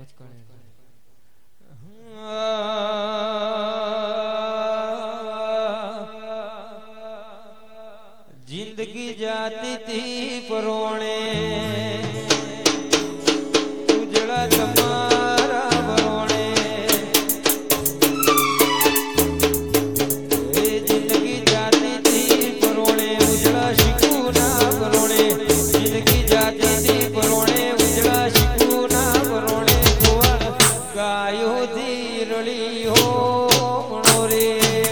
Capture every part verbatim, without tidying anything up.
जिंदगी जाती थी परोणे उजड़ा तुम्हारा बरोणे जिंदगी जाती थी परोणे उजड़ा शिकूना बरोणे जिंदगी जाती थी परोणे उजड़ा शिकूना बरोणे गायो दी रली हो मनोरे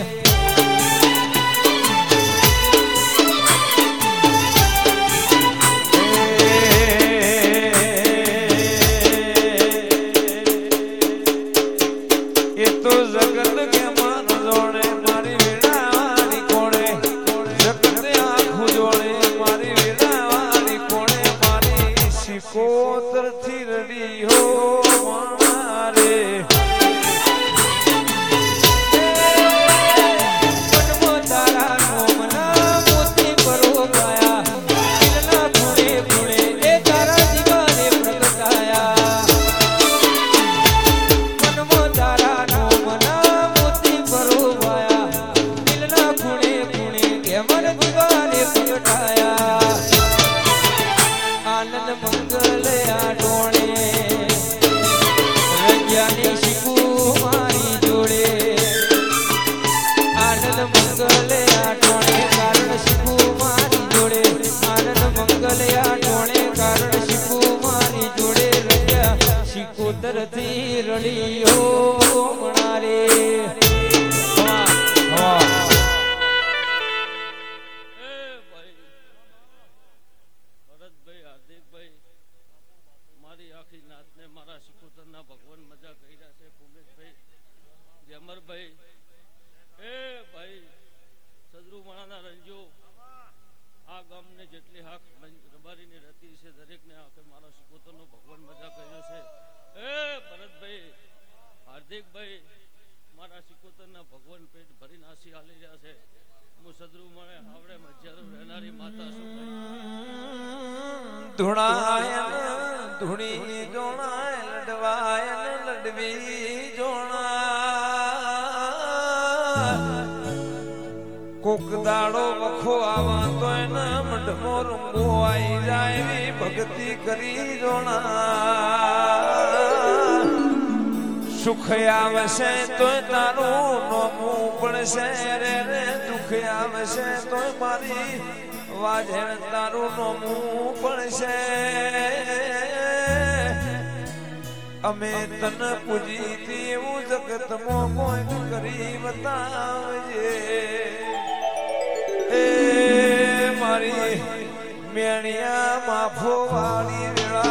धुणायन धुणी जोणाय लडवायन लडवी जोणा कोक दाड़ो वखो आवा तो न मंडमो रुंगो आई जाए भक्ति करी जोणा सुख आवसे तो तारो नोमू पड़से रे रे दुख आवसे तो मारी वाजण तारू नोमू पड़से अमे तन पूजी थी वो जगत मो कोई करी बतावजे ए मारी मेणिया माफो वाली वेला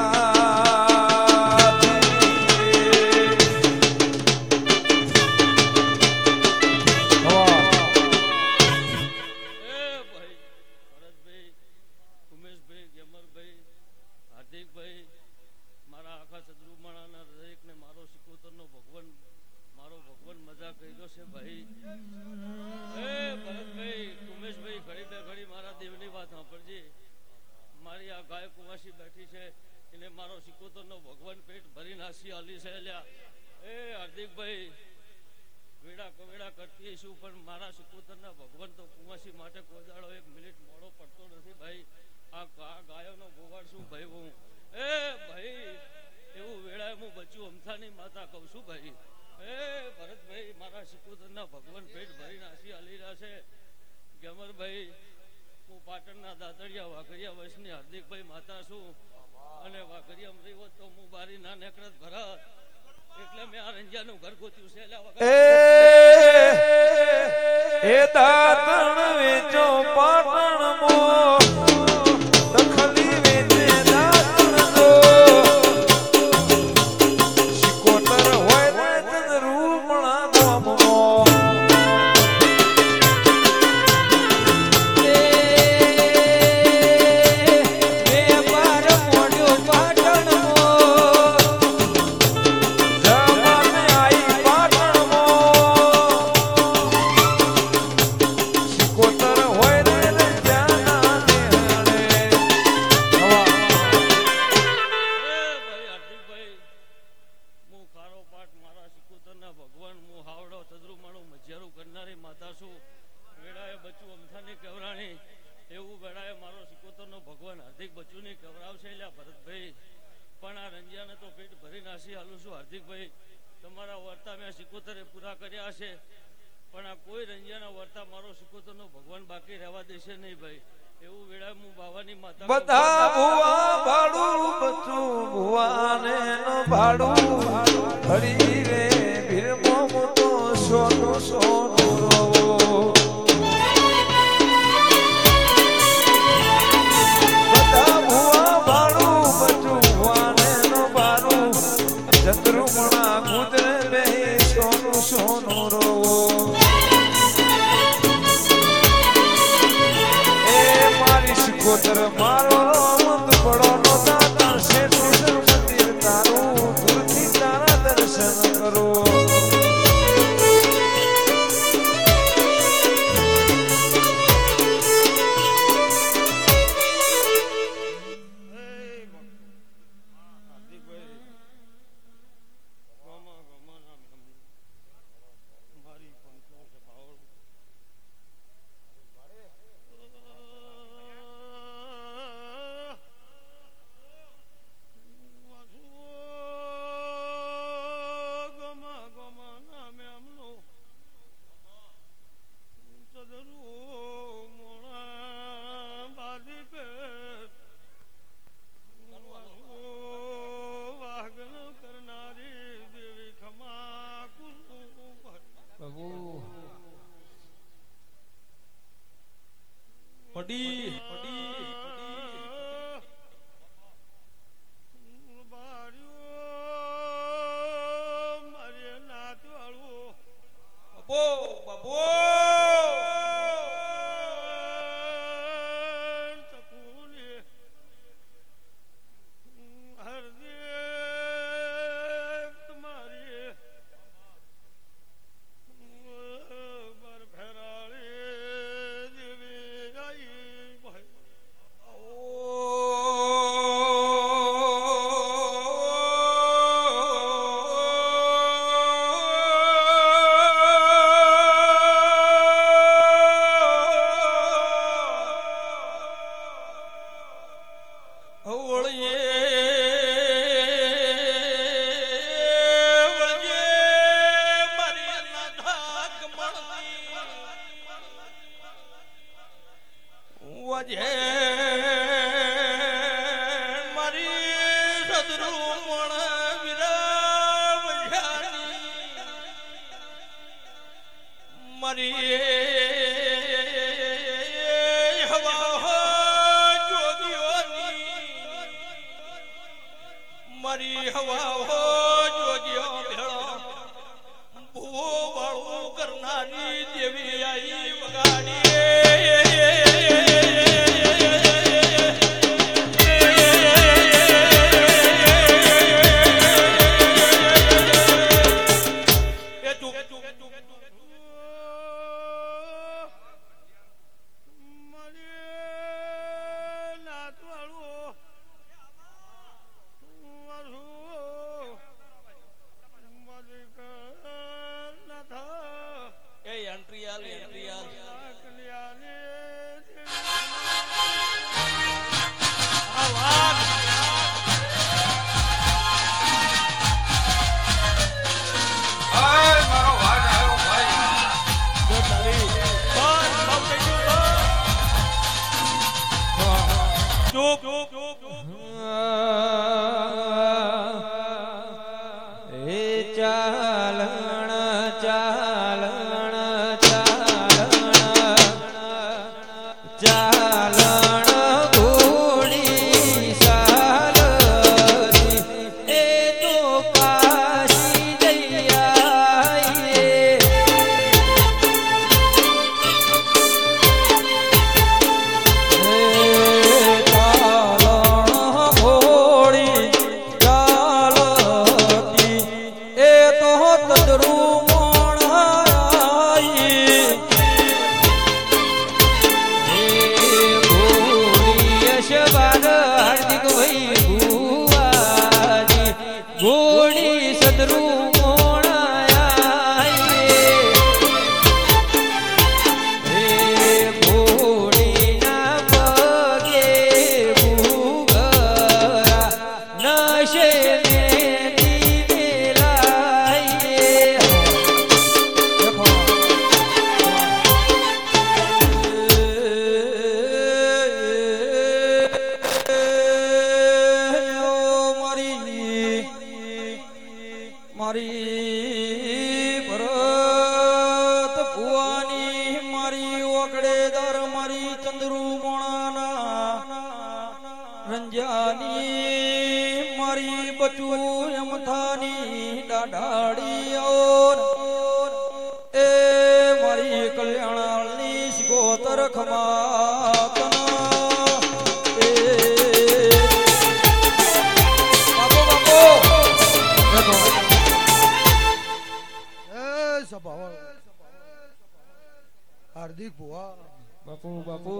ભરતભાઈ પણ આ રંજિયાને તો પેટ ભરી નાસી હાલું છું હાર્દિકભાઈ તમારા વર્તા મેં સિકોતરે પૂરા કર્યા છે પણ આ કોઈ રંજિયાના વર્તા મારો સિકોતરનો ભગવાન બાકી રહેવા દેશે નહીં ભાઈ એવું વેળા હું બાવાની માતા બધા ભુવા ભાડું બચું ભુવાને નો ભાડું હરી રે ભીરમો મોટો સોનો સોનો રોવો બધા ભુવા ભાડું બચું ભુવાને નો ભાડું ચંદ્રુમણા ગુજરે બે સોનું સોનું રોવો કોતર મારો મંદ પડો નો દાતા શેઠ મંદિર તારું દૂરથી તારા દર્શન કરો પડી પડી મારે નાત વાળું બબો બબો મારી હવા હો જોજો ભેળો ભૂવો વાળું કરનારી દેવી આઈ વગાડી ભવાની મારી બચું એમથાની દાડાડીઓ એ મારી કલ્યાણાની શિકોતર ખમાતના એ બાપો બાપો એ સભાવાળો હાર્દિક ભુવા બાપુ બાપુ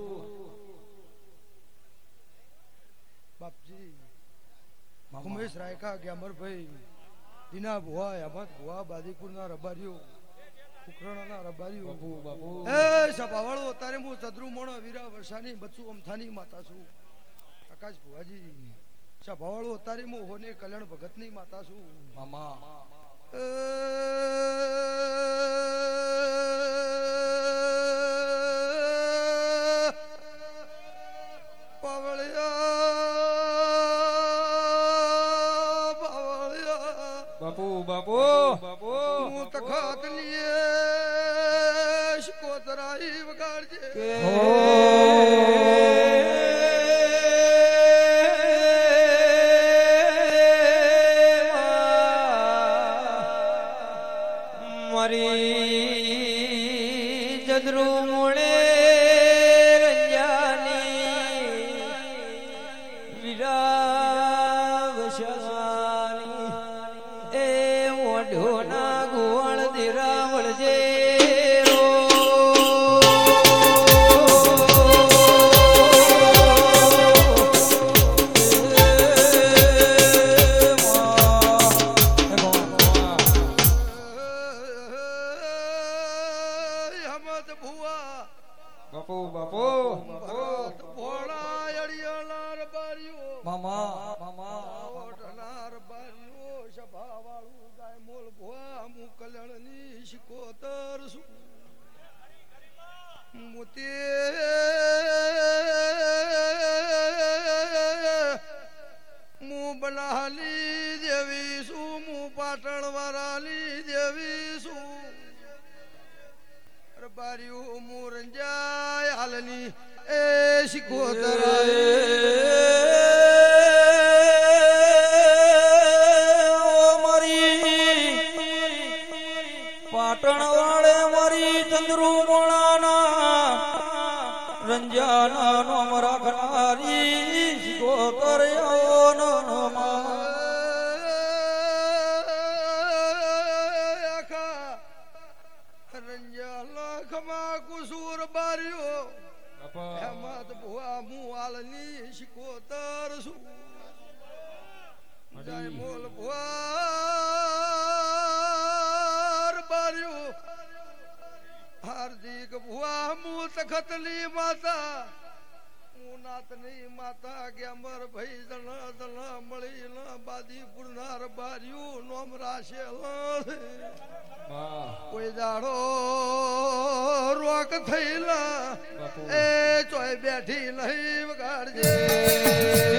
બાપજી ઉમેશ રાયકા ગ્યામરભાઈ દીના ભુવા અહમદ ભુવા બાદીપુરના રબારીઓ ઉકરણાના રબારીઓ બાપુ બાપુ એ સભાવાળો અત્યારે હું ચદરુ મોણો વીરા વર્ષાની બચ્ચું અમથાની માતા છું આકાશ ભુવાજી સભાવાળો અત્યારે હું હોને કલ્યાણ ભગતની માતા છું મામા એ બાપુ બાપુ બાપુ હું તખાત લીએ શિકોતરાઈ વગાડજે મારી જદરુ મોડે રંજાની વિરાવશાની એ મોઢોના ગોળ દિરાવળ જે બાપુ બાપુ ભોળા અડિયાના રબારીઓ મામા મામા ઓઢના રબારીઓ સભાવાળું ગાય મોલ ભુવા હું કલ્યાણની શિકોતર છું મોતે હું બનાલી દેવી છું હું પાટણ વાળાની દેવી છું રબારીઓ હું રંજાય હાલની એ શિકોતર પાટણ વાળે મારી ચંદ્રુ મોણાના રંજાના નોમ રાખનારી શિકોતર રંજાલા ખમા કુસુર બારીઓ હેમત ભુવા હું હાલની શિકોતર છું જય મોલ ભુવા બારીઓ હાર્દિક ભુવા હું તખતલી માતા હું નાતની માતા ગ્યામર ભાઈ જણા જણા મળી ના બાદીપુર ના રબારીઓ નોમ રાશે કોઈ દાડો રોક થયેલા એ ચોય બેઠી નહીં વગાડજે